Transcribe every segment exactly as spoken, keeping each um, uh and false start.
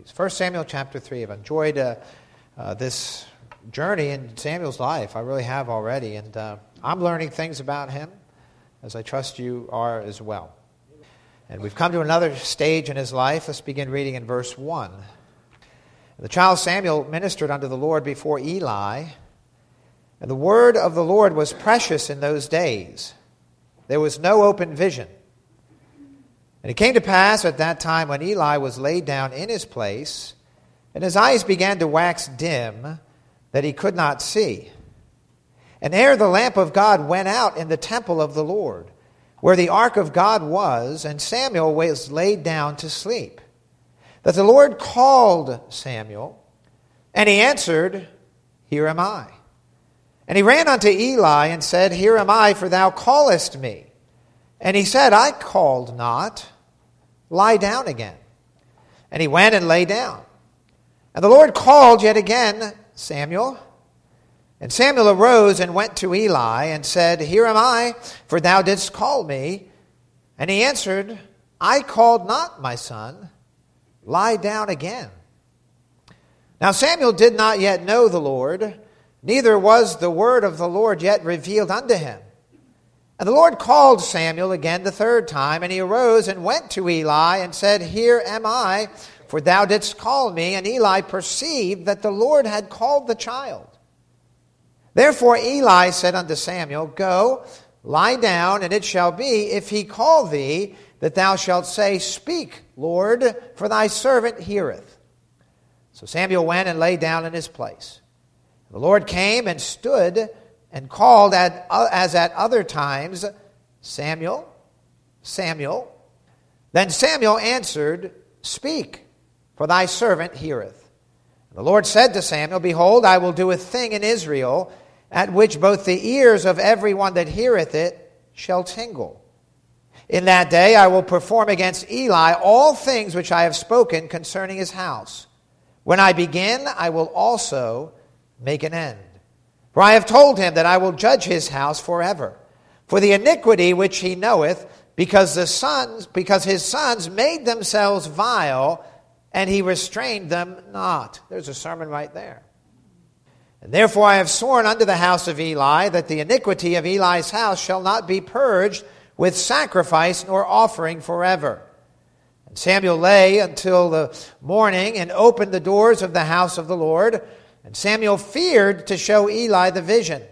please. First Samuel chapter three. I've enjoyed uh, uh, this journey in Samuel's life. I really have already. And uh, I'm learning things about him, as I trust you are as well. And we've come to another stage in his life. Let's begin reading in verse one. The child Samuel ministered unto the Lord before Eli, and the word of the Lord was precious in those days. There was no open vision. And it came to pass at that time when Eli was laid down in his place, and his eyes began to wax dim, that he could not see. And ere the lamp of God went out in the temple of the Lord, where the ark of God was, and Samuel was laid down to sleep, that the Lord called Samuel, and he answered, Here am I. And he ran unto Eli and said, Here am I, for thou callest me. And he said, I called not. Lie down again. And he went and lay down. And the Lord called yet again, Samuel. And Samuel arose and went to Eli and said, Here am I, for thou didst call me. And he answered, I called not, my son. Lie down again. Now Samuel did not yet know the Lord, neither was the word of the Lord yet revealed unto him. And the Lord called Samuel again the third time, and he arose and went to Eli and said, Here am I, for thou didst call me. And Eli perceived that the Lord had called the child. Therefore Eli said unto Samuel, Go, lie down, and it shall be, if he call thee, that thou shalt say, Speak, Lord, for thy servant heareth. So Samuel went and lay down in his place. The Lord came and stood and called at, as at other times, Samuel, Samuel. Then Samuel answered, Speak, for thy servant heareth. And the Lord said to Samuel, Behold, I will do a thing in Israel, at which both the ears of every one that heareth it shall tingle. In that day I will perform against Eli all things which I have spoken concerning his house. When I begin, I will also make an end. For I have told him that I will judge his house forever, for the iniquity which he knoweth, because the sons, because his sons made themselves vile, and he restrained them not. There's a sermon right there. And therefore I have sworn unto the house of Eli that the iniquity of Eli's house shall not be purged with sacrifice nor offering forever. And Samuel lay until the morning and opened the doors of the house of the Lord. And Samuel feared to show Eli the vision.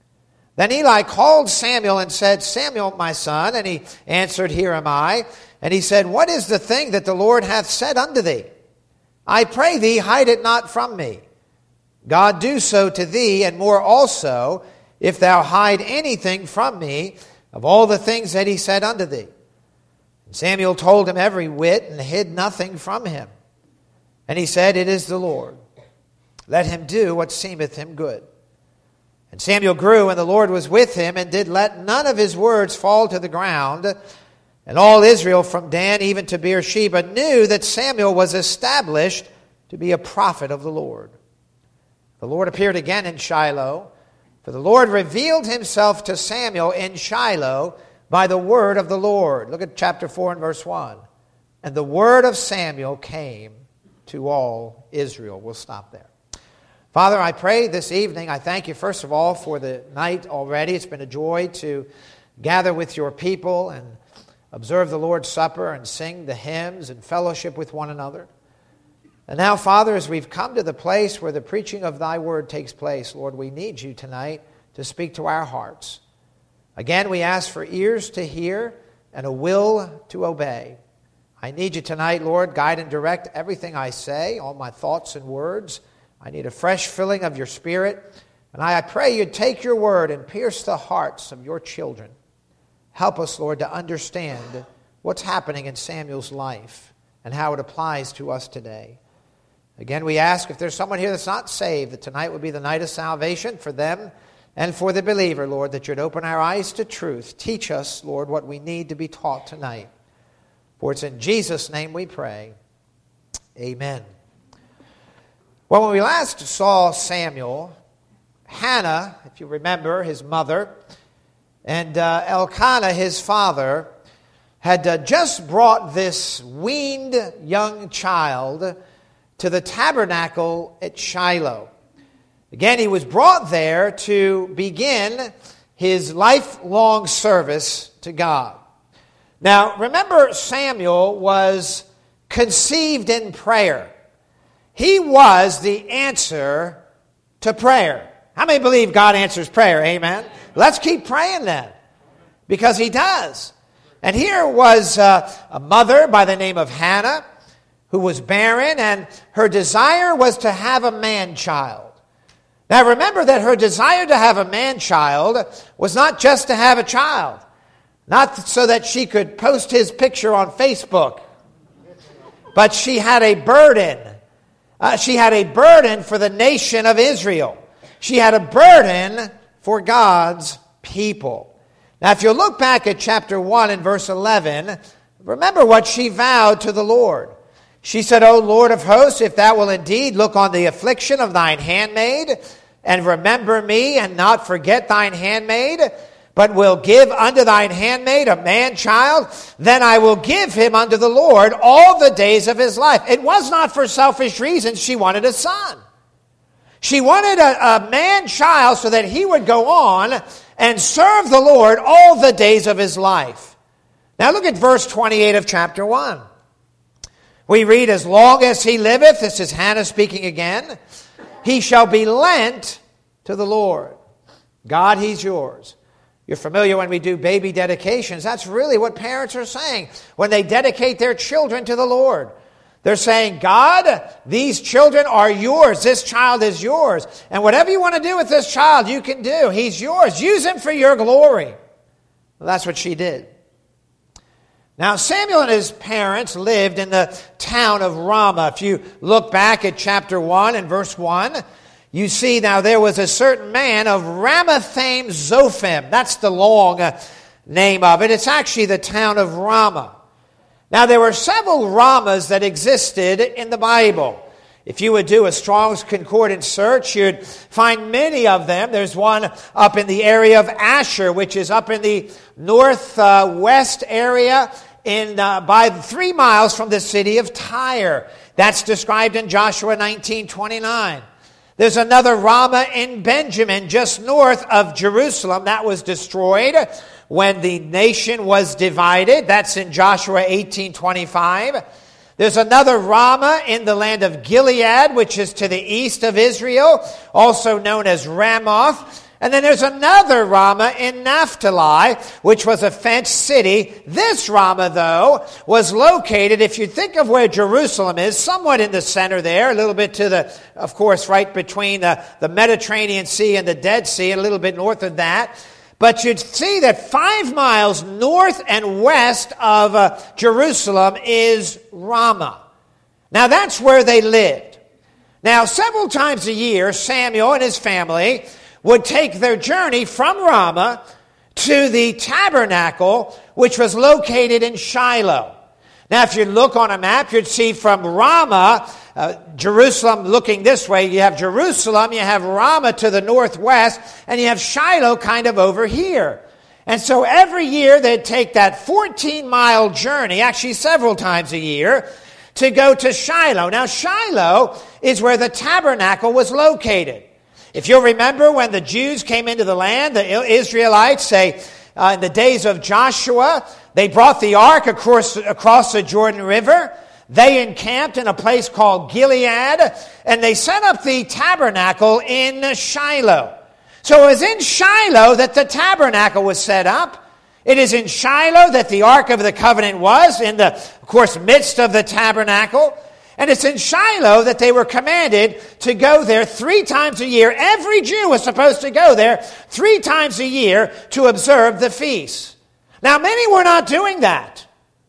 Then Eli called Samuel and said, Samuel, my son. And he answered, Here am I. And he said, What is the thing that the Lord hath said unto thee? I pray thee, hide it not from me. God do so to thee, and more also, if thou hide anything from me of all the things that he said unto thee. And Samuel told him every whit, and hid nothing from him. And he said, It is the Lord. Let him do what seemeth him good. And Samuel grew, and the Lord was with him, and did let none of his words fall to the ground. And all Israel from Dan even to Beersheba knew that Samuel was established to be a prophet of the Lord. The Lord appeared again in Shiloh, for the Lord revealed himself to Samuel in Shiloh by the word of the Lord. Look at chapter four and verse one. And the word of Samuel came to all Israel. We'll stop there. Father, I pray this evening, I thank you first of all for the night already. It's been a joy to gather with your people and observe the Lord's Supper and sing the hymns and fellowship with one another. And now, Father, as we've come to the place where the preaching of thy word takes place, Lord, we need you tonight to speak to our hearts. Again, we ask for ears to hear and a will to obey. I need you tonight, Lord, guide and direct everything I say, all my thoughts and words. I need a fresh filling of your Spirit. And I pray you'd take your word and pierce the hearts of your children. Help us, Lord, to understand what's happening in Samuel's life and how it applies to us today. Again, we ask if there's someone here that's not saved, that tonight would be the night of salvation for them and for the believer, Lord, that you'd open our eyes to truth. Teach us, Lord, what we need to be taught tonight. For it's in Jesus' name we pray. Amen. Well, when we last saw Samuel, Hannah, if you remember, his mother, and uh, Elkanah, his father, had uh, just brought this weaned young child to the tabernacle at Shiloh. Again, he was brought there to begin his lifelong service to God. Now, remember, Samuel was conceived in prayer. He was the answer to prayer. How many believe God answers prayer? Amen? Let's keep praying then, because he does. And here was uh, a mother by the name of Hannah who was barren, and her desire was to have a man-child. Now remember that her desire to have a man-child was not just to have a child, not so that she could post his picture on Facebook, but she had a burden. Uh, she had a burden for the nation of Israel. She had a burden for God's people. Now if you look back at chapter one and verse eleven, remember what she vowed to the Lord. She said, O Lord of hosts, if thou will indeed look on the affliction of thine handmaid, and remember me, and not forget thine handmaid, but will give unto thine handmaid a man-child, then I will give him unto the Lord all the days of his life. It was not for selfish reasons she wanted a son. She wanted a, a man-child so that he would go on and serve the Lord all the days of his life. Now look at verse twenty-eight of chapter one. We read, as long as he liveth, this is Hannah speaking again, he shall be lent to the Lord. God, he's yours. You're familiar when we do baby dedications. That's really what parents are saying when they dedicate their children to the Lord. They're saying, God, these children are yours. This child is yours. And whatever you want to do with this child, you can do. He's yours. Use him for your glory. Well, that's what she did. Now, Samuel and his parents lived in the town of Ramah. If you look back at chapter one and verse one, you see now there was a certain man of Ramathaim Zophim. That's the long uh, name of it. It's actually the town of Ramah. Now, there were several Ramahs that existed in the Bible. If you would do a Strong's Concordance search, you'd find many of them. There's one up in the area of Asher, which is up in the northwest area, in uh, by three miles from the city of Tyre. That's described in Joshua nineteen twenty-nine. There's another Ramah in Benjamin, just north of Jerusalem, that was destroyed when the nation was divided. That's in Joshua eighteen twenty-five. There's another Ramah in the land of Gilead, which is to the east of Israel, also known as Ramoth. And then there's another Ramah in Naphtali, which was a fenced city. This Ramah, though, was located, if you think of where Jerusalem is, somewhat in the center there, a little bit to the, of course, right between the, the Mediterranean Sea and the Dead Sea, and a little bit north of that. But you'd see that five miles north and west of uh, Jerusalem is Ramah. Now, that's where they lived. Now, several times a year, Samuel and his family would take their journey from Ramah to the tabernacle, which was located in Shiloh. Now, if you look on a map, you'd see from Ramah, uh, Jerusalem looking this way, you have Jerusalem, you have Ramah to the northwest, and you have Shiloh kind of over here. And so every year they'd take that fourteen-mile journey, actually several times a year, to go to Shiloh. Now, Shiloh is where the tabernacle was located. If you'll remember, when the Jews came into the land, the Israelites, say, uh, in the days of Joshua, they brought the ark across, across the Jordan River. They encamped in a place called Gilead, and they set up the tabernacle in Shiloh. So it was in Shiloh that the tabernacle was set up. It is in Shiloh that the Ark of the Covenant was, in the, of course, midst of the tabernacle. And it's in Shiloh that they were commanded to go there three times a year. Every Jew was supposed to go there three times a year to observe the feast. Now, many were not doing that,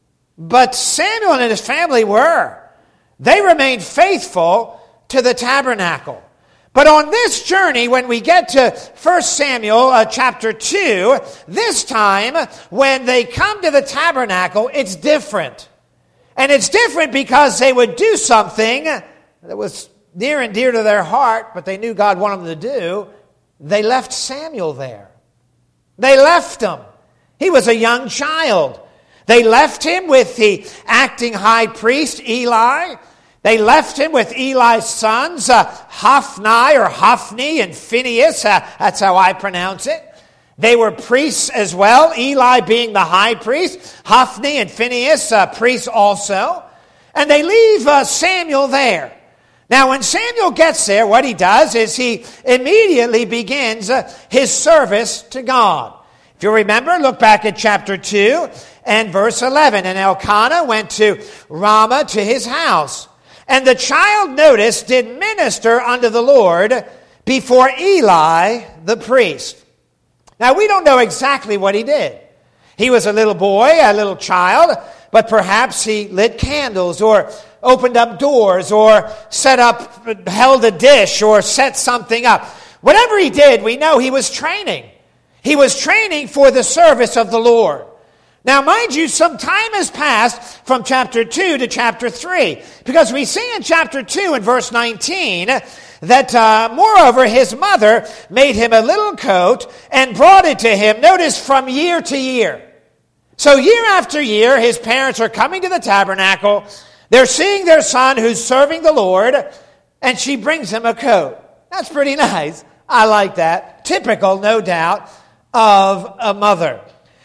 but Samuel and his family were. They remained faithful to the tabernacle. But on this journey, when we get to First Samuel uh, chapter two, this time, when they come to the tabernacle, it's different. And it's different because they would do something that was near and dear to their heart, but they knew God wanted them to do. They left Samuel there. They left him. He was a young child. They left him with the acting high priest, Eli. They left him with Eli's sons, uh, Hophni or Hophni and Phinehas. Uh, that's how I pronounce it. They were priests as well, Eli being the high priest, Hophni and Phinehas, uh, priests also. And they leave uh, Samuel there. Now, when Samuel gets there, what he does is he immediately begins uh, his service to God. If you remember, look back at chapter two and verse eleven. And Elkanah went to Ramah to his house. And the child, notice, did minister unto the Lord before Eli the priest. Now, we don't know exactly what he did. He was a little boy, a little child, but perhaps he lit candles or opened up doors or set up, held a dish or set something up. Whatever he did, we know he was training. He was training for the service of the Lord. Now, mind you, some time has passed from chapter two to chapter three, because we see in chapter two in verse nineteen that, uh, moreover, his mother made him a little coat and brought it to him, notice, from year to year. So year after year, his parents are coming to the tabernacle. They're seeing their son who's serving the Lord, and she brings him a coat. That's pretty nice. I like that. Typical, no doubt, of a mother.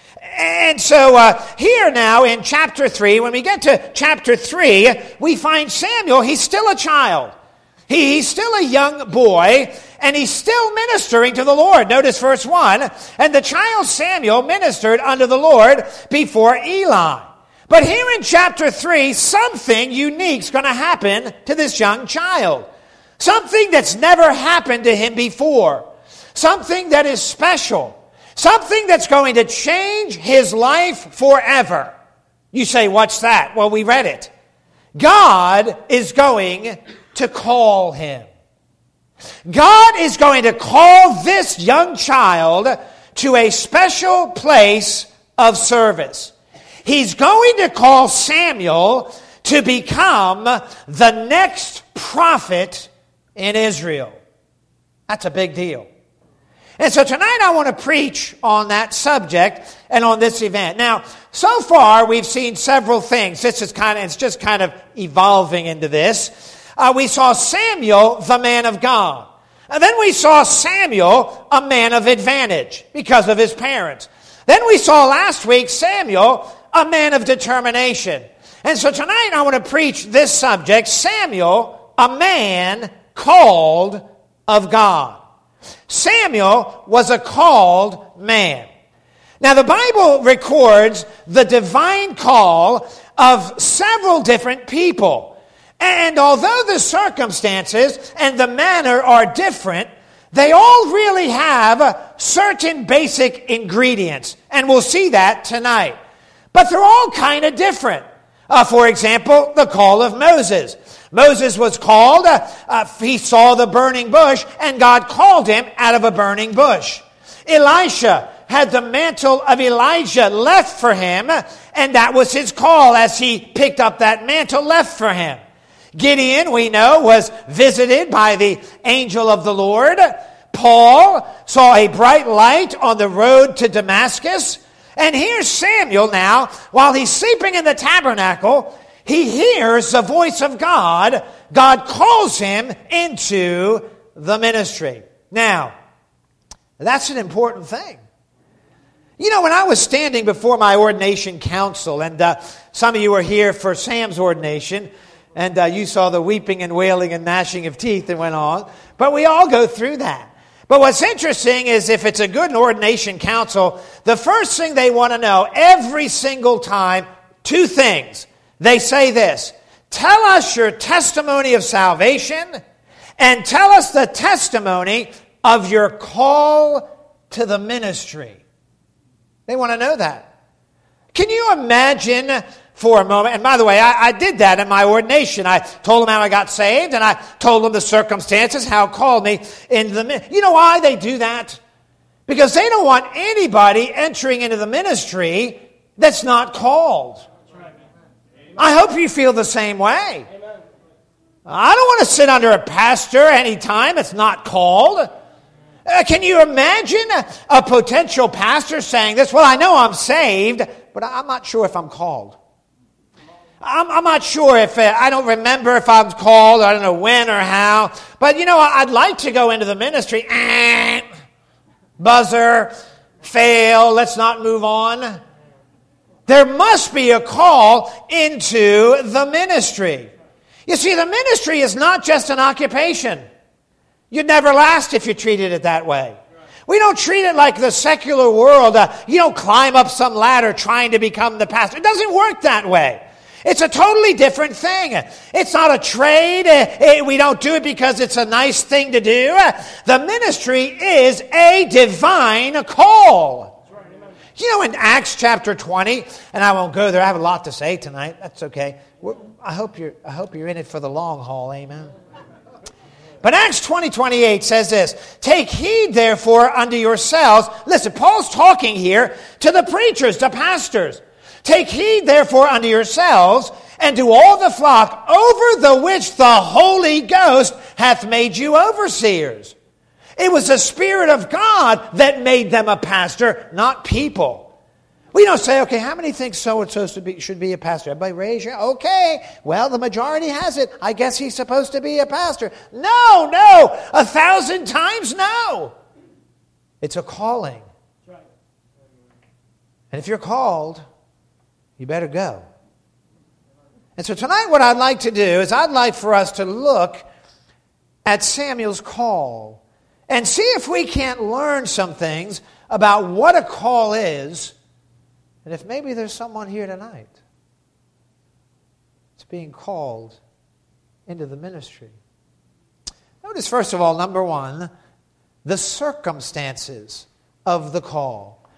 And so uh, here now in chapter three, when we get to chapter three, we find Samuel, he's still a child. He, he's still a young boy, and he's still ministering to the Lord. Notice verse one, and the child Samuel ministered unto the Lord before Eli. But here in chapter three, something unique is going to happen to this young child. Something that's never happened to him before. Something that is special. Something that's going to change his life forever. You say, what's that? Well, we read it. God is going to call him. God is going to call this young child to a special place of service. He's going to call Samuel to become the next prophet in Israel. That's a big deal. And so tonight I want to preach on that subject and on this event. Now, so far we've seen several things. This is kind of, it's just kind of evolving into this. Uh, we saw Samuel, the man of God. And then we saw Samuel, a man of advantage because of his parents. Then we saw last week Samuel, a man of determination. And so tonight I want to preach this subject, Samuel, a man called of God. Samuel was a called man. Now the Bible records the divine call of several different people. And although the circumstances and the manner are different, they all really have certain basic ingredients. And we'll see that tonight. But they're all kind of different. Uh, for example, the call of Moses. Moses was called, uh, uh, he saw the burning bush, and God called him out of a burning bush. Elisha had the mantle of Elijah left for him, and that was his call as he picked up that mantle left for him. Gideon, we know, was visited by the angel of the Lord. Paul saw a bright light on the road to Damascus. And here's Samuel now, while he's sleeping in the tabernacle, he hears the voice of God. God calls him into the ministry. Now, that's an important thing. You know, when I was standing before my ordination council, and uh, some of you were here for Sam's ordination, and uh, you saw the weeping and wailing and gnashing of teeth that went on, but we all go through that. But what's interesting is if it's a good ordination council, the first thing they want to know every single time, two things. They say this, tell us your testimony of salvation and tell us the testimony of your call to the ministry. They want to know that. Can you imagine for a moment, and by the way, I, I did that in my ordination. I told them how I got saved, and I told them the circumstances, how it called me into the ministry. You know why they do that? Because they don't want anybody entering into the ministry that's not called. I hope you feel the same way. I don't want to sit under a pastor anytime that's not called. Uh, can you imagine a, a potential pastor saying this? Well, I know I'm saved, but I'm not sure if I'm called. I'm, I'm not sure if, uh, I don't remember if I'm called, I don't know when or how, but you know, I'd like to go into the ministry. Eh, buzzer, fail, let's not move on. There must be a call into the ministry. You see, the ministry is not just an occupation. You'd never last if you treated it that way. We don't treat it like the secular world. Uh, you don't climb up some ladder trying to become the pastor. It doesn't work that way. It's a totally different thing. It's not a trade. Uh, we don't do it because it's a nice thing to do. Uh, the ministry is a divine call. You know, in Acts chapter twenty, and I won't go there. I have a lot to say tonight. That's okay. We're, I hope you're. I hope you're in it for the long haul. Amen. But Acts twenty twenty-eight says this: "Take heed, therefore, unto yourselves." Listen, Paul's talking here to the preachers, to pastors. "Take heed, therefore, unto yourselves, and to all the flock over the which the Holy Ghost hath made you overseers." It was the Spirit of God that made them a pastor, not people. We don't say, okay, how many think so-and-so should be, should be a pastor? Everybody raise your, okay, well, the majority has it. I guess he's supposed to be a pastor. No, no, a thousand times no. It's a calling. And if you're called, you better go. And so tonight what I'd like to do is I'd like for us to look at Samuel's call and see if we can't learn some things about what a call is, and if maybe there's someone here tonight that's being called into the ministry. Notice, first of all, number one, the circumstances of the call.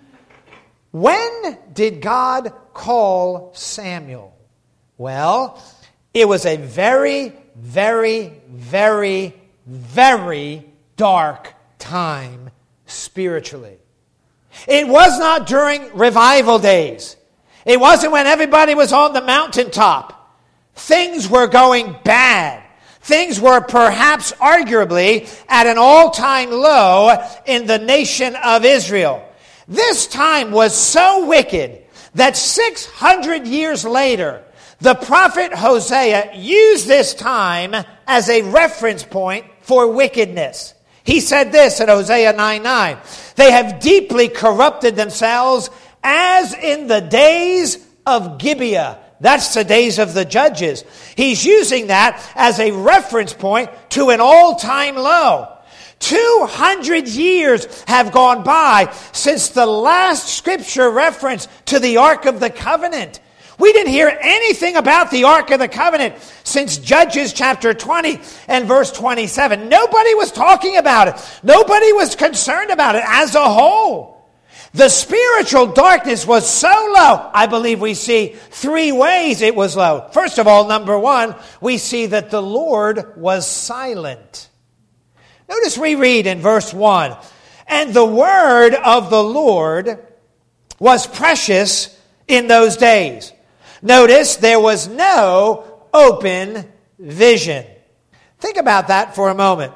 When did God call Samuel? Well, it was a very, very, very, very dark time spiritually. It was not during revival days. It wasn't when everybody was on the mountaintop. Things were going bad. Things were perhaps arguably at an all-time low in the nation of Israel. This time was so wicked that six hundred years later, the prophet Hosea used this time as a reference point for wickedness. He said this in Hosea nine nine. "They have deeply corrupted themselves as in the days of Gibeah." That's the days of the judges. He's using that as a reference point to an all-time low. Two hundred years have gone by since the last scripture reference to the Ark of the Covenant. We didn't hear anything about the Ark of the Covenant since Judges chapter twenty and verse twenty-seven. Nobody was talking about it. Nobody was concerned about it as a whole. The spiritual darkness was so low. I believe we see three ways it was low. First of all, number one, we see that the Lord was silent. Notice we read in verse one, "And the word of the Lord was precious in those days." Notice there was no open vision. Think about that for a moment.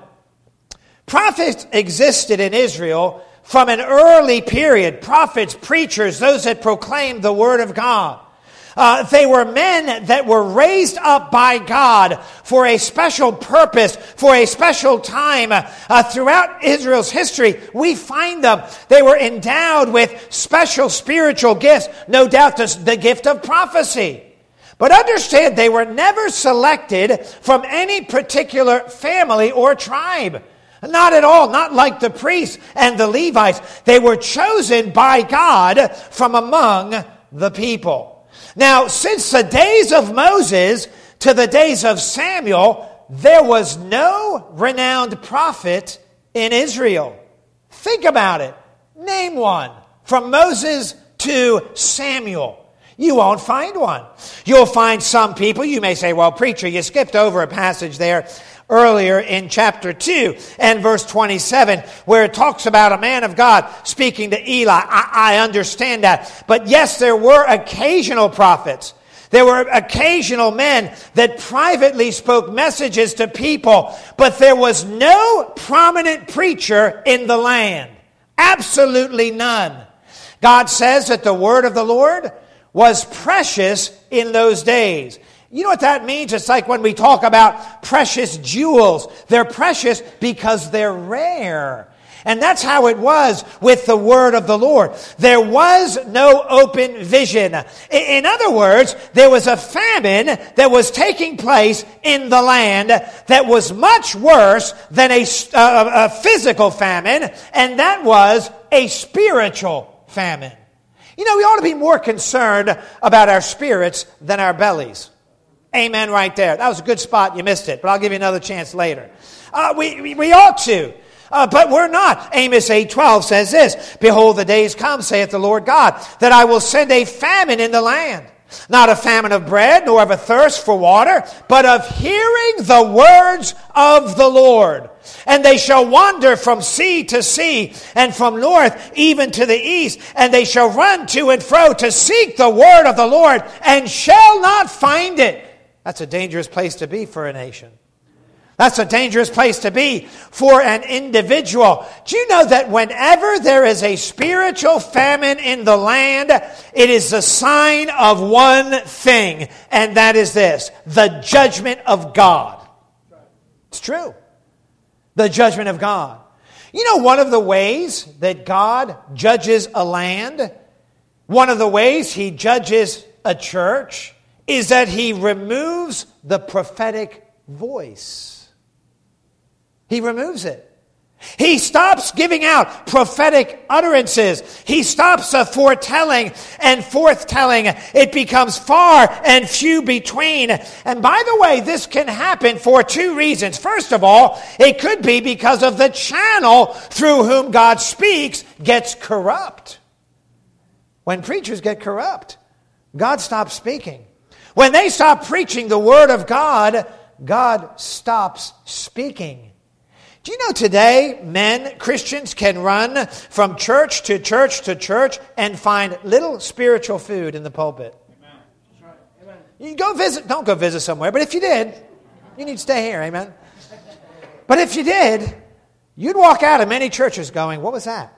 Prophets existed in Israel from an early period. Prophets, preachers, those that proclaimed the word of God. Uh, they were men that were raised up by God for a special purpose, for a special time. Uh, throughout Israel's history, we find them. They were endowed with special spiritual gifts, no doubt the, the gift of prophecy. But understand, they were never selected from any particular family or tribe. Not at all, not like the priests and the Levites. They were chosen by God from among the people. Now, since the days of Moses to the days of Samuel, there was no renowned prophet in Israel. Think about it. Name one. From Moses to Samuel. You won't find one. You'll find some people. You may say, well, preacher, you skipped over a passage there earlier in chapter two and verse twenty-seven, where it talks about a man of God speaking to Eli. I, I understand that. But yes, there were occasional prophets. There were occasional men that privately spoke messages to people, but there was no prominent preacher in the land. Absolutely none. God says that the word of the Lord was precious in those days. You know what that means? It's like when we talk about precious jewels. They're precious because they're rare. And that's how it was with the word of the Lord. There was no open vision. In other words, there was a famine that was taking place in the land that was much worse than a, a, a physical famine, and that was a spiritual famine. You know, we ought to be more concerned about our spirits than our bellies. Amen right there. That was a good spot. You missed it, but I'll give you another chance later. Uh, we, we, we ought to. Uh, but we're not. Amos eight twelve says this, "Behold, the days come, saith the Lord God, that I will send a famine in the land. Not a famine of bread, nor of a thirst for water, but of hearing the words of the Lord. And they shall wander from sea to sea, and from north even to the east. And they shall run to and fro to seek the word of the Lord, and shall not find it." That's a dangerous place to be for a nation. That's a dangerous place to be for an individual. Do you know that whenever there is a spiritual famine in the land, it is a sign of one thing, and that is this: the judgment of God. It's true. The judgment of God. You know, one of the ways that God judges a land, one of the ways He judges a church, is that He removes the prophetic voice. He removes it. He stops giving out prophetic utterances. He stops uh, foretelling and forthtelling. It becomes far and few between. And by the way, this can happen for two reasons. First of all, it could be because of the channel through whom God speaks gets corrupt. When preachers get corrupt, God stops speaking. When they stop preaching the Word of God, God stops speaking. Do you know today, men, Christians, can run from church to church to church and find little spiritual food in the pulpit? Amen. That's right. Amen. You go visit, don't go visit somewhere, but if you did, you need to stay here, amen? But if you did, you'd walk out of many churches going, "What was that?"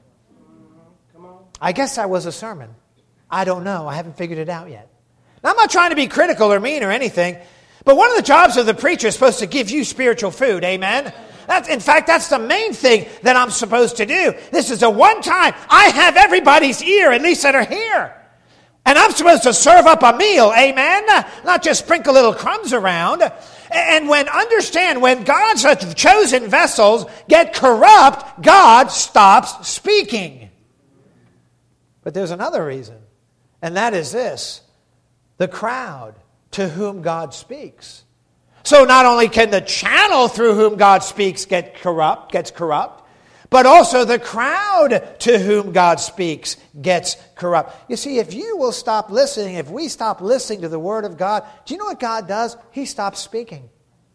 Come on. I guess that was a sermon. I don't know. I haven't figured it out yet. Now, I'm not trying to be critical or mean or anything, but one of the jobs of the preacher is supposed to give you spiritual food, amen? That's, in fact, that's the main thing that I'm supposed to do. This is a one time. I have everybody's ear, at least that are here. And I'm supposed to serve up a meal, amen? Not just sprinkle little crumbs around. And when, understand, when God's chosen vessels get corrupt, God stops speaking. But there's another reason, and that is this: the crowd to whom God speaks. So not only can the channel through whom God speaks get corrupt, gets corrupt, but also the crowd to whom God speaks gets corrupt. You see, if you will stop listening, if we stop listening to the Word of God, do you know what God does? He stops speaking.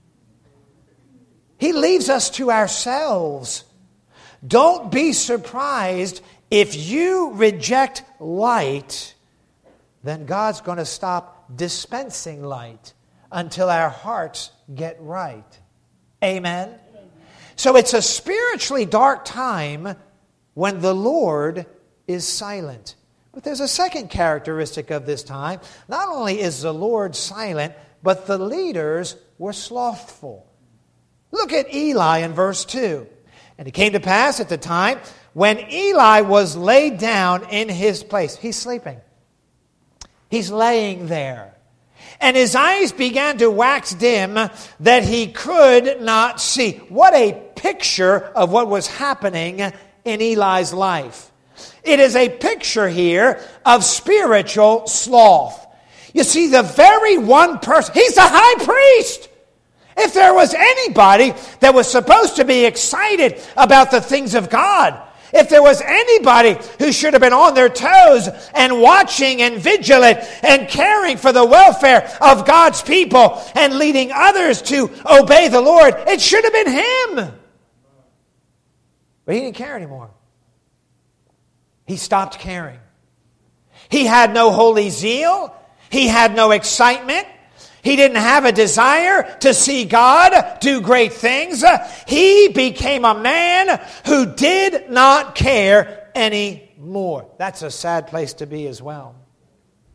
He leaves us to ourselves. Don't be surprised if you reject light, then God's going to stop dispensing light until our hearts get right. Amen? So it's a spiritually dark time when the Lord is silent. But there's a second characteristic of this time. Not only is the Lord silent, but the leaders were slothful. Look at Eli in verse two. "And it came to pass at the time when Eli was laid down in his place." He's sleeping. He's laying there. "And his eyes began to wax dim, that he could not see." What a picture of what was happening in Eli's life. It is a picture here of spiritual sloth. You see, the very one person, he's the high priest. If there was anybody that was supposed to be excited about the things of God, if there was anybody who should have been on their toes and watching and vigilant and caring for the welfare of God's people and leading others to obey the Lord, it should have been him. But he didn't care anymore. He stopped caring. He had no holy zeal. He had no excitement. He didn't have a desire to see God do great things. He became a man who did not care anymore. That's a sad place to be as well.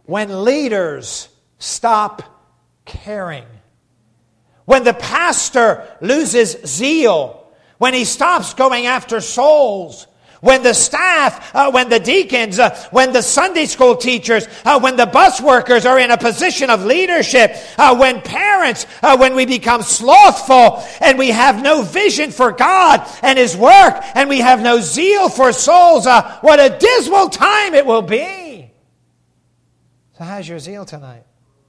when leaders stop caring. When the pastor loses zeal. When he stops going after souls. When the staff, uh, when the deacons, uh, when the Sunday school teachers, uh, when the bus workers are in a position of leadership, uh, when parents, uh, when we become slothful and we have no vision for God and His work and we have no zeal for souls, uh, what a dismal time it will be. So how's your zeal tonight?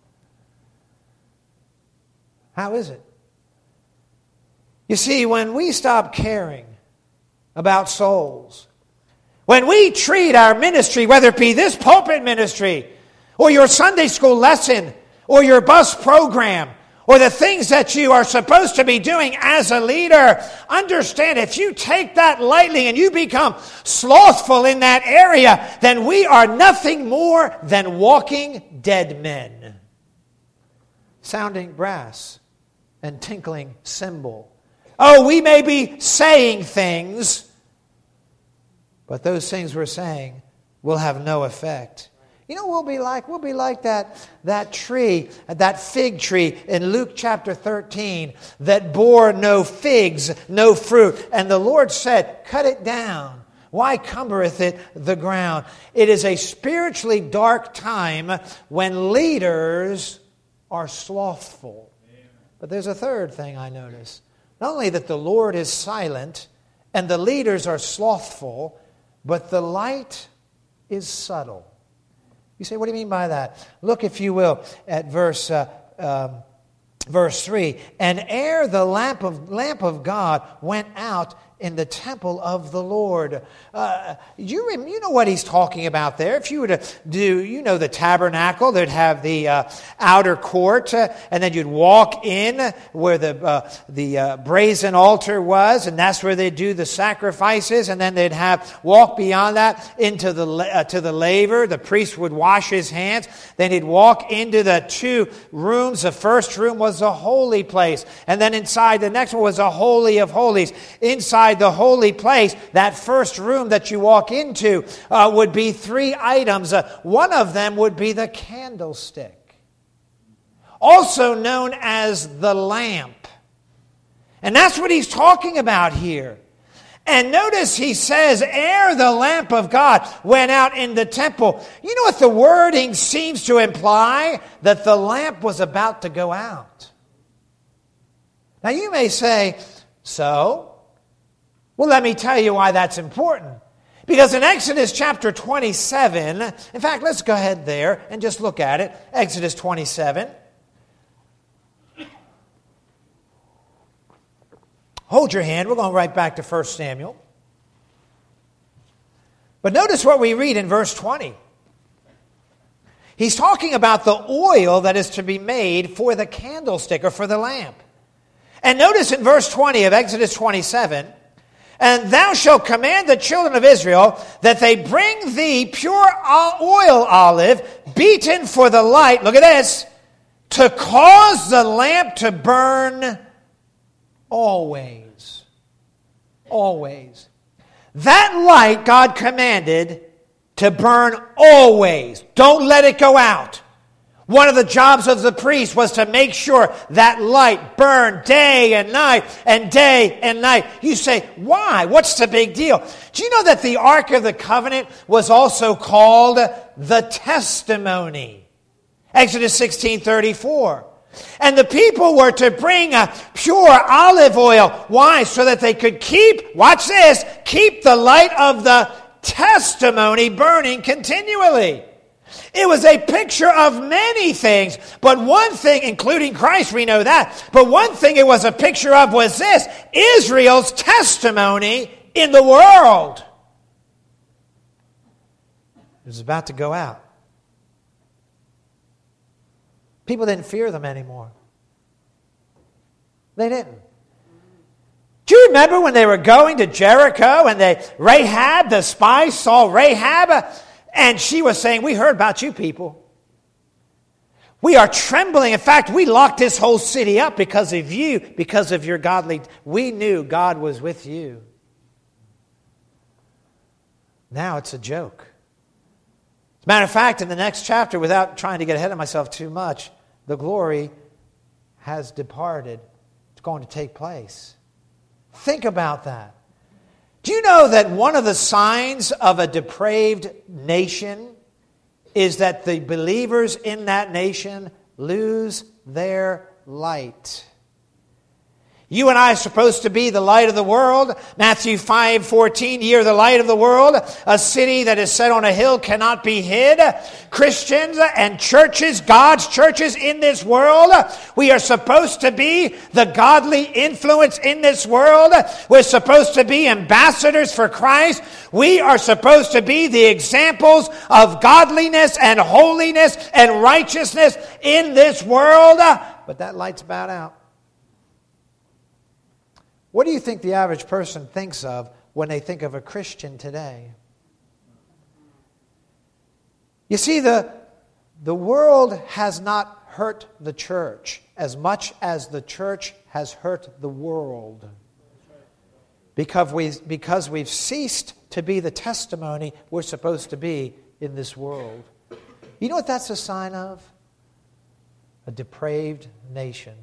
How is it? You see, when we stop caring about souls, when we treat our ministry, whether it be this pulpit ministry, or your Sunday school lesson, or your bus program, or the things that you are supposed to be doing as a leader, understand if you take that lightly and you become slothful in that area, then we are nothing more than walking dead men. Sounding brass and tinkling cymbal. Oh, we may be saying things, but those things we're saying will have no effect. You know what we'll be like? We'll be like that, that tree, that fig tree in Luke chapter thirteen that bore no figs, no fruit. And the Lord said, cut it down. Why cumbereth it the ground? It is a spiritually dark time when leaders are slothful. But there's a third thing I notice. Not only that the Lord is silent and the leaders are slothful, but the light is subtle. You say, what do you mean by that? Look, if you will, at verse uh, um, verse three. And ere the lamp of lamp of God went out in the temple of the Lord. Uh, you, you know what he's talking about there. If you were to do, you know, the tabernacle, they'd have the uh, outer court, uh, and then you'd walk in where the uh, the uh, brazen altar was, and that's where they'd do the sacrifices, and then they'd have walk beyond that into the uh, to the laver. The priest would wash his hands. Then he'd walk into the two rooms. The first room was the holy place, and then inside the next one was the holy of holies. Inside the holy place, that first room that you walk into uh, would be three items. Uh, one of them would be the candlestick, also known as the lamp. And that's what he's talking about here. And notice he says, ere the lamp of God went out in the temple. You know what the wording seems to imply? That the lamp was about to go out. Now you may say, so? Well, let me tell you why that's important. Because in Exodus chapter twenty-seven, in fact, let's go ahead there and just look at it. Exodus twenty-seven. Hold your hand. We're going right back to First Samuel. But notice what we read in verse twenty. He's talking about the oil that is to be made for the candlestick or for the lamp. And notice in verse twenty of Exodus twenty-seven, and thou shalt command the children of Israel that they bring thee pure oil olive, beaten for the light, look at this, to cause the lamp to burn always. Always. That light God commanded to burn always. Don't let it go out. One of the jobs of the priest was to make sure that light burned day and night and day and night. You say, why? What's the big deal? Do you know that the Ark of the Covenant was also called the testimony? Exodus sixteen thirty-four. And the people were to bring a pure olive oil. Why? So that they could keep, watch this, keep the light of the testimony burning continually. It was a picture of many things, but one thing, including Christ, we know that, but one thing it was a picture of was this, Israel's testimony in the world. It was about to go out. People didn't fear them anymore. They didn't. Do you remember when they were going to Jericho and they, Rahab, the spy, saw Rahab? And she was saying, we heard about you people. We are trembling. In fact, we locked this whole city up because of you, because of your godly. We knew God was with you. Now it's a joke. As a matter of fact, in the next chapter, without trying to get ahead of myself too much, the glory has departed. It's going to take place. Think about that. Do you know that one of the signs of a depraved nation is that the believers in that nation lose their light? You and I are supposed to be the light of the world. Matthew five fourteen, ye are the light of the world. A city that is set on a hill cannot be hid. Christians and churches, God's churches in this world, we are supposed to be the godly influence in this world. We're supposed to be ambassadors for Christ. We are supposed to be the examples of godliness and holiness and righteousness in this world. But that light's about out. What do you think the average person thinks of when they think of a Christian today? You see, the, the world has not hurt the church as much as the church has hurt the world. Because, we, because we've ceased to be the testimony we're supposed to be in this world. You know what that's a sign of? A depraved nation.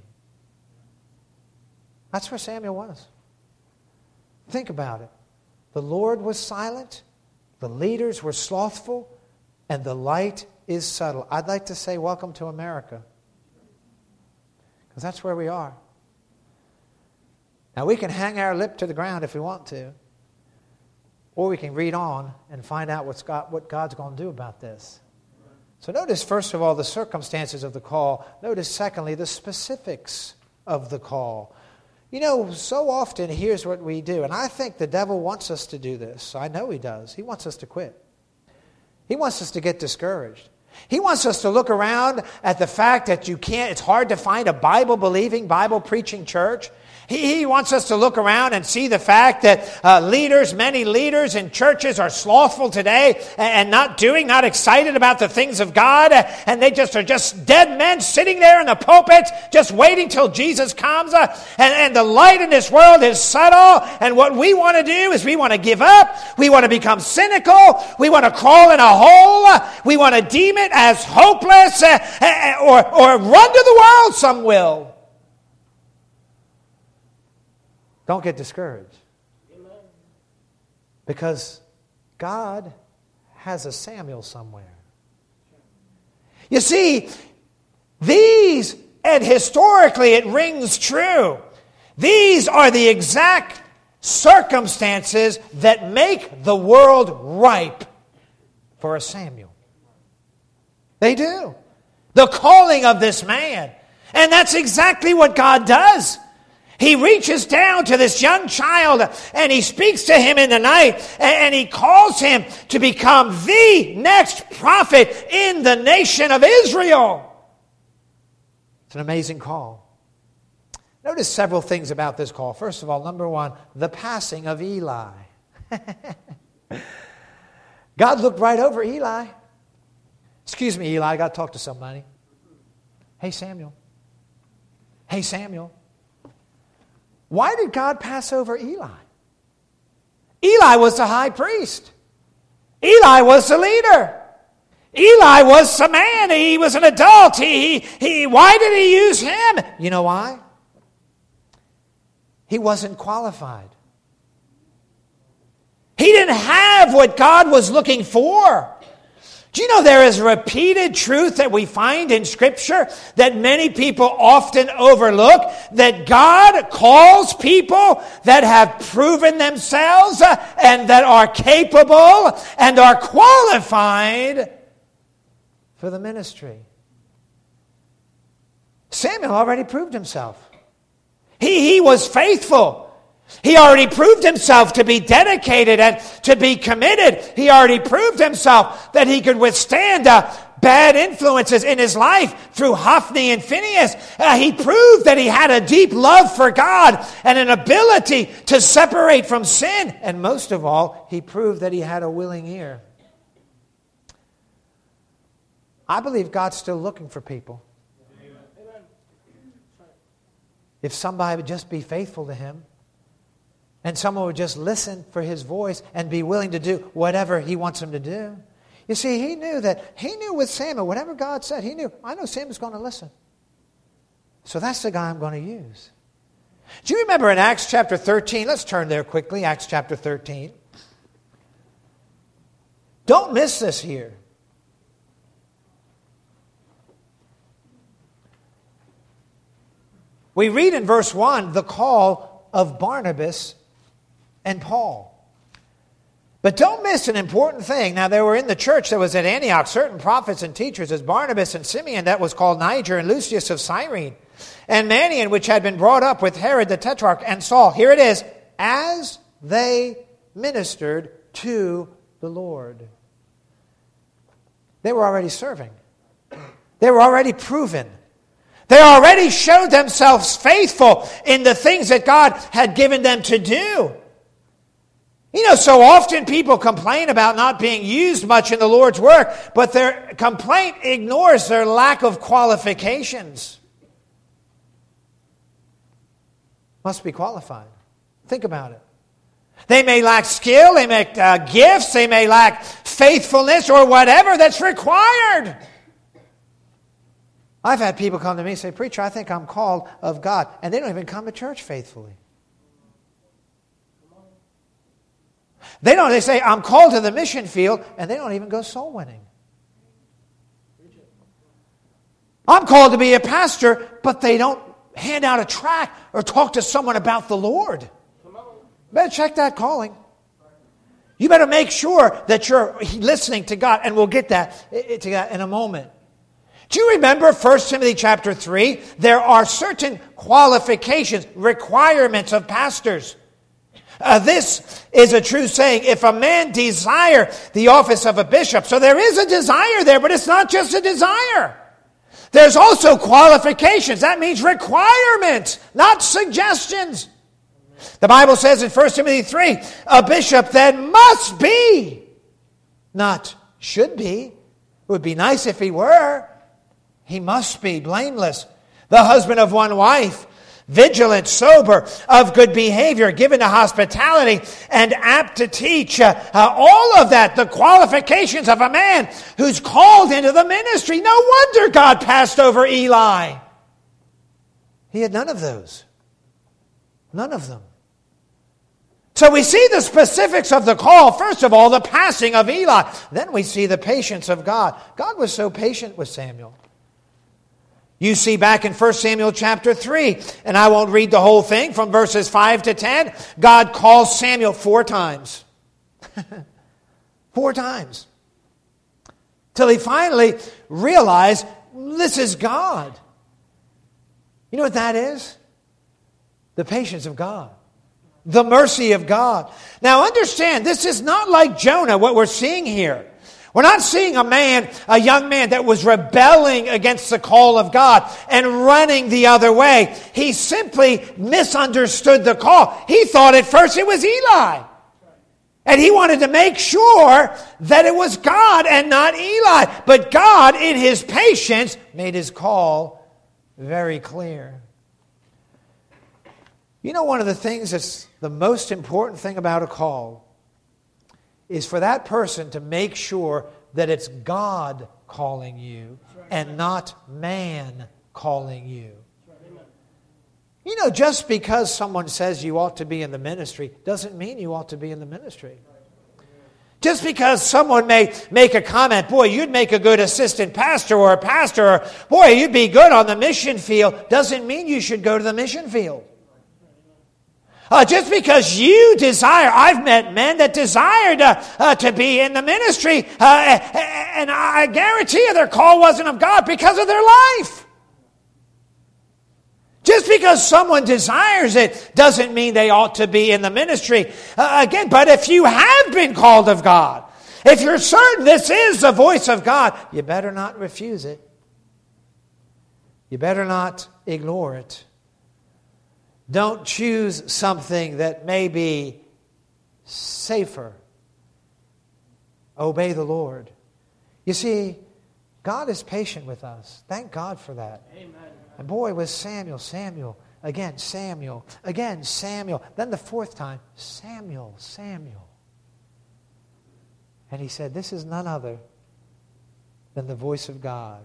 That's where Samuel was. Think about it. The Lord was silent, the leaders were slothful, and the light is subtle. I'd like to say welcome to America. Because that's where we are. Now we can hang our lip to the ground if we want to. Or we can read on and find out what's got, what God's going to do about this. So notice, first of all, the circumstances of the call. Notice, secondly, the specifics of the call. You know, so often, here's what we do. And I think the devil wants us to do this. I know he does. He wants us to quit. He wants us to get discouraged. He wants us to look around at the fact that you can't, it's hard to find a Bible-believing, Bible-preaching church. He, he wants us to look around and see the fact that uh, leaders, many leaders in churches are slothful today and, and not doing, not excited about the things of God. And they just are just dead men sitting there in the pulpit, just waiting till Jesus comes. Uh, and, and the light in this world is subtle. And what we want to do is we want to give up. We want to become cynical. We want to crawl in a hole. We want to deem it as hopeless uh, or, or run to the world, some will. Don't get discouraged. Amen. Because God has a Samuel somewhere. You see, these, and historically it rings true, these are the exact circumstances that make the world ripe for a Samuel. They do. The calling of this man. And that's exactly what God does. He reaches down to this young child and he speaks to him in the night and he calls him to become the next prophet in the nation of Israel. It's an amazing call. Notice several things about this call. First of all, number one, the passing of Eli. God looked right over Eli. Excuse me, Eli, I got to talk to somebody. Hey, Samuel. Hey, Samuel. Why did God pass over Eli? Eli was the high priest. Eli was the leader. Eli was the man. He was an adult. He, he, he, why did he use him? You know why? He wasn't qualified. He didn't have what God was looking for. Do you know there is a repeated truth that we find in Scripture that many people often overlook? That God calls people that have proven themselves and that are capable and are qualified for the ministry. Samuel already proved himself. He, he was faithful. He already proved himself to be dedicated and to be committed. He already proved himself that he could withstand uh, bad influences in his life through Hophni and Phinehas. Uh, he proved that he had a deep love for God and an ability to separate from sin. And most of all, he proved that he had a willing ear. I believe God's still looking for people. Amen. If somebody would just be faithful to him, and someone would just listen for his voice and be willing to do whatever he wants them to do. You see, he knew that, he knew with Samuel, whatever God said, he knew, I know Samuel's going to listen. So that's the guy I'm going to use. Do you remember in Acts chapter thirteen? Let's turn there quickly, Acts chapter thirteen. Don't miss this here. We read in verse one the call of Barnabas and Paul. But don't miss an important thing. Now, there were in the church that was at Antioch certain prophets and teachers, as Barnabas and Simeon, that was called Niger, and Lucius of Cyrene, and Manaen, which had been brought up with Herod the Tetrarch, and Saul. Here it is. As they ministered to the Lord. They were already serving. They were already proven. They already showed themselves faithful in the things that God had given them to do. You know, so often people complain about not being used much in the Lord's work, but their complaint ignores their lack of qualifications. Must be qualified. Think about it. They may lack skill, they may lack uh, gifts, they may lack faithfulness or whatever that's required. I've had people come to me and say, "Preacher, I think I'm called of God," and they don't even come to church faithfully. They don't. They say, "I'm called to the mission field," and they don't even go soul winning. I'm called to be a pastor, but they don't hand out a tract or talk to someone about the Lord. Better check that calling. You better make sure that you're listening to God, and we'll get that to that in a moment. Do you remember First Timothy chapter three? There are certain qualifications, requirements of pastors. Uh, this is a true saying. If a man desire the office of a bishop, so there is a desire there, but it's not just a desire. There's also qualifications. That means requirements, not suggestions. The Bible says in First Timothy three, a bishop then must be, not should be. It would be nice if he were. He must be blameless, the husband of one wife, vigilant, sober, of good behavior, given to hospitality, and apt to teach. Uh, uh, all of that, the qualifications of a man who's called into the ministry. No wonder God passed over Eli. He had none of those. None of them. So we see the specifics of the call. First of all, the passing of Eli. Then we see the patience of God. God was so patient with Samuel. You see back in First Samuel chapter three, and I won't read the whole thing, from verses five to ten, God calls Samuel four times. Four times. Till he finally realized, this is God. You know what that is? The patience of God. The mercy of God. Now understand, this is not like Jonah, what we're seeing here. We're not seeing a man, a young man that was rebelling against the call of God and running the other way. He simply misunderstood the call. He thought at first it was Eli. And he wanted to make sure that it was God and not Eli. But God, in His patience, made His call very clear. You know, one of the things that's the most important thing about a call is for that person to make sure that it's God calling you and not man calling you. You know, just because someone says you ought to be in the ministry doesn't mean you ought to be in the ministry. Just because someone may make a comment, boy, you'd make a good assistant pastor or a pastor, or boy, you'd be good on the mission field, doesn't mean you should go to the mission field. Uh, just because you desire, I've met men that desired uh, uh, to be in the ministry, uh, and I guarantee you their call wasn't of God because of their life. Just because someone desires it doesn't mean they ought to be in the ministry. Uh, again, but if you have been called of God, if you're certain this is the voice of God, you better not refuse it. You better not ignore it. Don't choose something that may be safer. Obey the Lord. You see, God is patient with us. Thank God for that. Amen. And boy, with Samuel, Samuel, again, Samuel, again, Samuel. Then the fourth time, Samuel, Samuel. And he said, this is none other than the voice of God.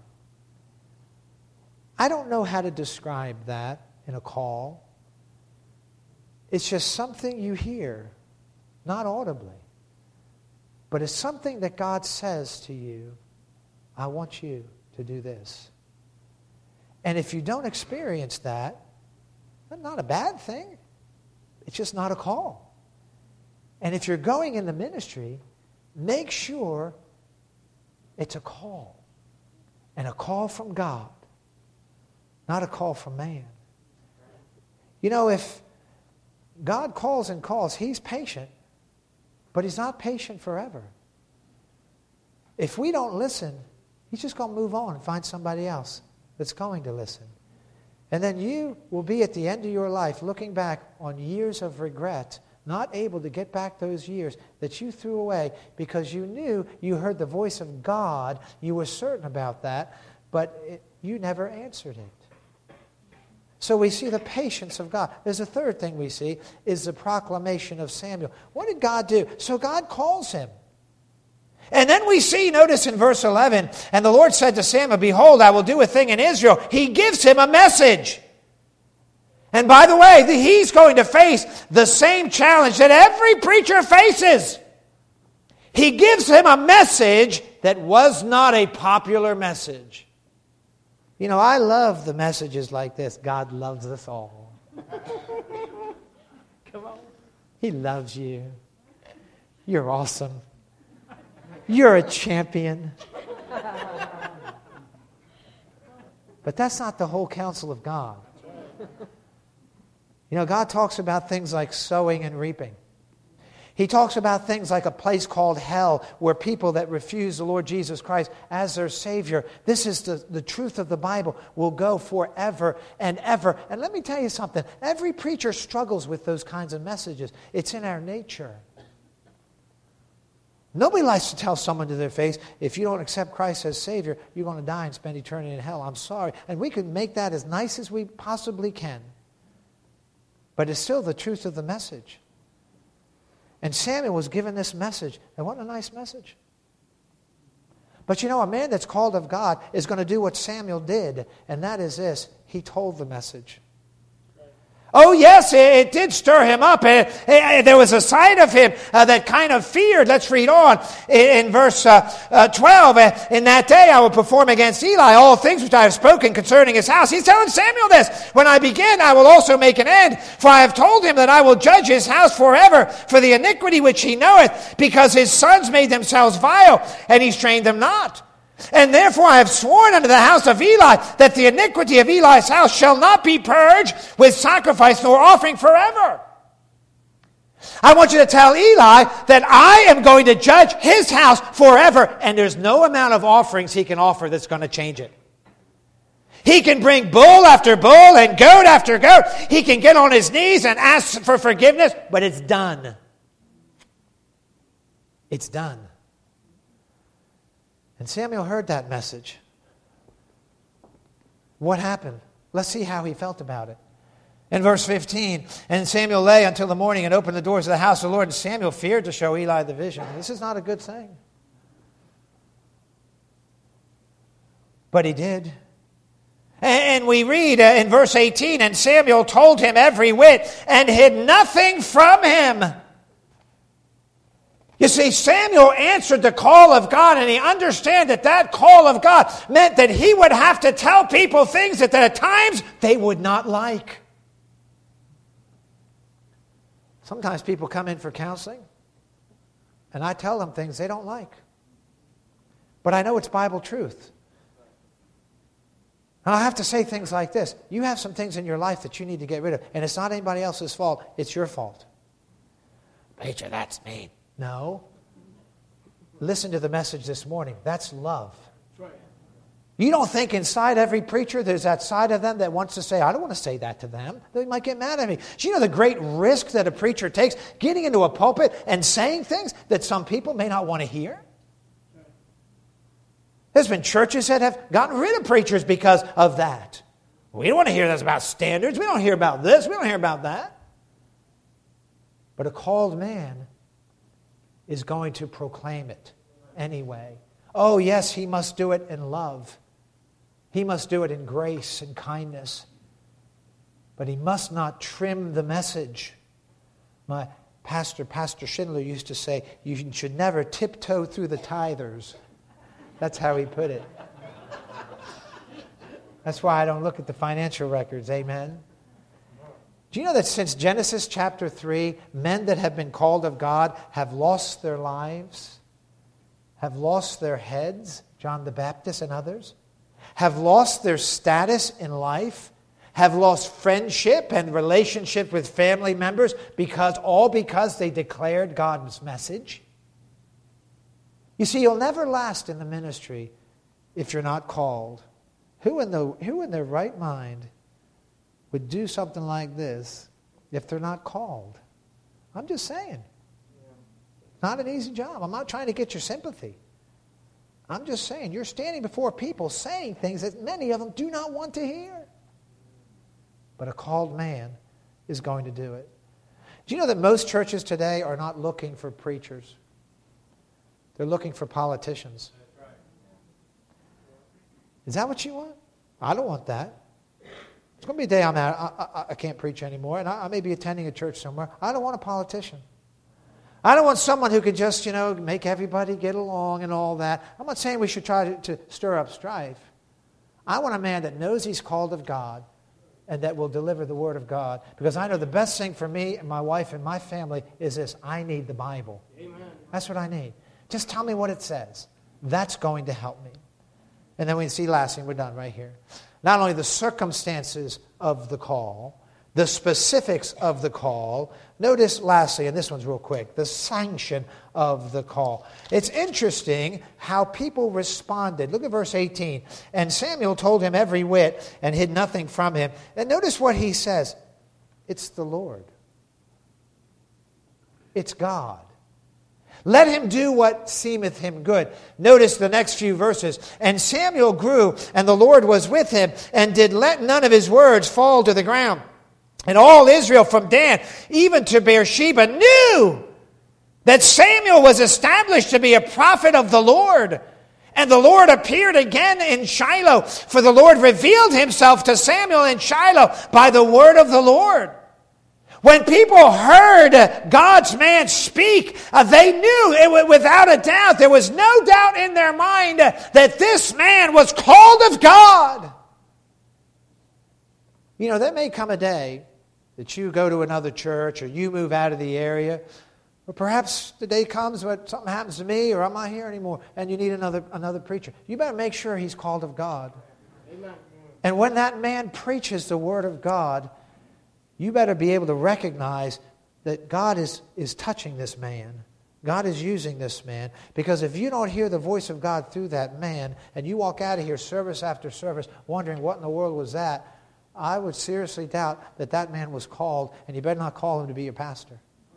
I don't know how to describe that in a call. It's just something you hear, not audibly. But it's something that God says to you, I want you to do this. And if you don't experience that, that's not a bad thing. It's just not a call. And if you're going in the ministry, make sure it's a call. And a call from God, not a call from man. You know, if God calls and calls, He's patient, but He's not patient forever. If we don't listen, He's just going to move on and find somebody else that's going to listen. And then you will be at the end of your life looking back on years of regret, not able to get back those years that you threw away because you knew you heard the voice of God, you were certain about that, but it, you never answered it. So we see the patience of God. There's a third thing we see, is the proclamation of Samuel. What did God do? So God calls him. And then we see, notice in verse eleven, and the Lord said to Samuel, behold, I will do a thing in Israel. He gives him a message. And by the way, he's going to face the same challenge that every preacher faces. He gives him a message that was not a popular message. You know, I love the messages like this. God loves us all. Come on. He loves you. You're awesome. You're a champion. But that's not the whole counsel of God. You know, God talks about things like sowing and reaping. He talks about things like a place called hell where people that refuse the Lord Jesus Christ as their Savior, this is the, the truth of the Bible, will go forever and ever. And let me tell you something. Every preacher struggles with those kinds of messages. It's in our nature. Nobody likes to tell someone to their face, if you don't accept Christ as Savior, you're going to die and spend eternity in hell. I'm sorry. And we can make that as nice as we possibly can. But it's still the truth of the message. And Samuel was given this message. And what a nice message. But you know, a man that's called of God is going to do what Samuel did. And that is this. He told the message. Oh, yes, it did stir him up. There was a side of him uh, that kind of feared. Let's read on in verse uh, uh, twelve. In that day I will perform against Eli all things which I have spoken concerning his house. He's telling Samuel this. When I begin, I will also make an end. For I have told him that I will judge his house forever for the iniquity which he knoweth, because his sons made themselves vile, and he's trained them not. And therefore I have sworn unto the house of Eli that the iniquity of Eli's house shall not be purged with sacrifice nor offering forever. I want you to tell Eli that I am going to judge his house forever, and there's no amount of offerings he can offer that's going to change it. He can bring bull after bull and goat after goat. He can get on his knees and ask for forgiveness, but it's done. It's done. And Samuel heard that message. What happened? Let's see how he felt about it. In verse fifteen, and Samuel lay until the morning and opened the doors of the house of the Lord, and Samuel feared to show Eli the vision. This is not a good thing. But he did. And we read in verse eighteen, and Samuel told him every whit and hid nothing from him. You see, Samuel answered the call of God, and he understood that that call of God meant that he would have to tell people things that at times they would not like. Sometimes people come in for counseling, and I tell them things they don't like. But I know it's Bible truth. And I have to say things like this. You have some things in your life that you need to get rid of, and it's not anybody else's fault. It's your fault. Preacher, that's mean. No. Listen to the message this morning. That's love. You don't think inside every preacher there's that side of them that wants to say, I don't want to say that to them. They might get mad at me. Do you know the great risk that a preacher takes getting into a pulpit and saying things that some people may not want to hear? There's been churches that have gotten rid of preachers because of that. We don't want to hear this about standards. We don't hear about this. We don't hear about that. But a called man is going to proclaim it anyway. Oh, yes, he must do it in love. He must do it in grace and kindness. But he must not trim the message. My pastor, Pastor Schindler, used to say, you should never tiptoe through the tithers. That's how he put it. That's why I don't look at the financial records. Amen. Do you know that since Genesis chapter three, men that have been called of God have lost their lives, have lost their heads, John the Baptist and others, have lost their status in life, have lost friendship and relationship with family members, because all because they declared God's message? You see, you'll never last in the ministry if you're not called. Who in the who in their right mind would do something like this if they're not called? I'm just saying. Not an easy job. I'm not trying to get your sympathy. I'm just saying, you're standing before people saying things that many of them do not want to hear. But a called man is going to do it. Do you know that most churches today are not looking for preachers? They're looking for politicians. Is that what you want? I don't want that. It's going to be a day I'm out. I, I, I can't preach anymore, and I, I may be attending a church somewhere. I don't want a politician. I don't want someone who could just, you know, make everybody get along and all that. I'm not saying we should try to, to stir up strife. I want a man that knows he's called of God and that will deliver the Word of God. Because I know the best thing for me and my wife and my family is this: I need the Bible. Amen. That's what I need. Just tell me what it says. That's going to help me. And then we see last thing, we're done right here. Not only the circumstances of the call, the specifics of the call. Notice lastly, and this one's real quick, the sanction of the call. It's interesting how people responded. Look at verse eighteen. And Samuel told him every whit and hid nothing from him. And notice what he says. It's the Lord. It's God. Let him do what seemeth him good. Notice the next few verses. And Samuel grew, and the Lord was with him, and did let none of his words fall to the ground. And all Israel from Dan, even to Beersheba, knew that Samuel was established to be a prophet of the Lord. And the Lord appeared again in Shiloh, for the Lord revealed himself to Samuel in Shiloh by the word of the Lord. When people heard God's man speak, uh, they knew it, without a doubt, there was no doubt in their mind uh, that this man was called of God. You know, there may come a day that you go to another church or you move out of the area, or perhaps the day comes when something happens to me or I'm not here anymore and you need another, another preacher. You better make sure he's called of God. Amen. And when that man preaches the word of God, you better be able to recognize that God is, is touching this man. God is using this man. Because if you don't hear the voice of God through that man, and you walk out of here service after service wondering what in the world was that, I would seriously doubt that that man was called, and you better not call him to be your pastor.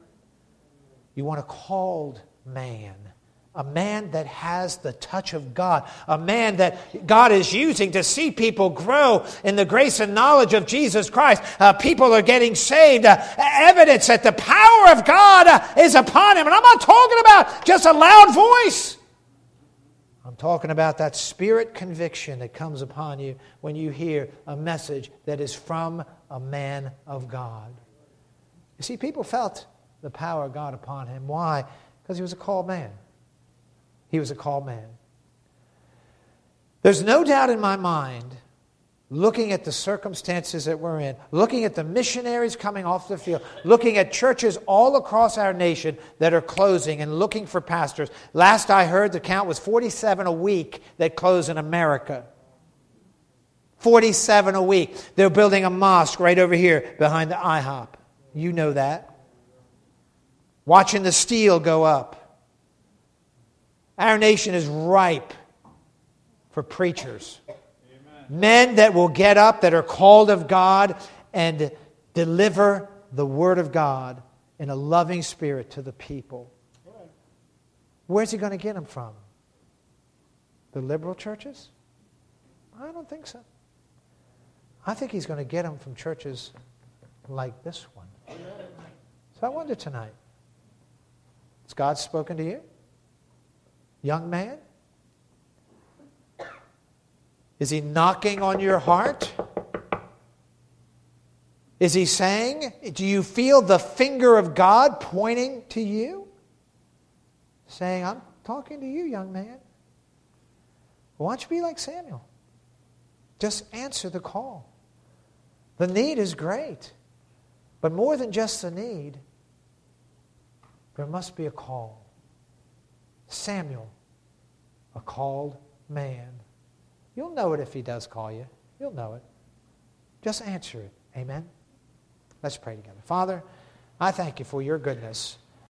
You want a called man. A man that has the touch of God. A man that God is using to see people grow in the grace and knowledge of Jesus Christ. Uh, people are getting saved. Uh, evidence that the power of God uh, is upon him. And I'm not talking about just a loud voice. I'm talking about that spirit conviction that comes upon you when you hear a message that is from a man of God. You see, people felt the power of God upon him. Why? Because he was a called man. He was a called man. There's no doubt in my mind, looking at the circumstances that we're in, looking at the missionaries coming off the field, looking at churches all across our nation that are closing and looking for pastors. Last I heard, the count was forty-seven a week that close in America. forty-seven a week. They're building a mosque right over here behind the I hop. You know that. Watching the steel go up. Our nation is ripe for preachers. Amen. Men that will get up, that are called of God, and deliver the word of God in a loving spirit to the people. Where's he going to get them from? The liberal churches? I don't think so. I think he's going to get them from churches like this one. So I wonder tonight, has God spoken to you? Young man, Is he knocking on your heart? Is he saying, do you feel the finger of God pointing to you? Saying, I'm talking to you, young man. Why don't you be like Samuel? Just answer the call. The need is great. But more than just the need, there must be a call. Samuel, a called man. You'll know it if he does call you. You'll know it. Just answer it. Amen? Let's pray together. Father, I thank you for your goodness.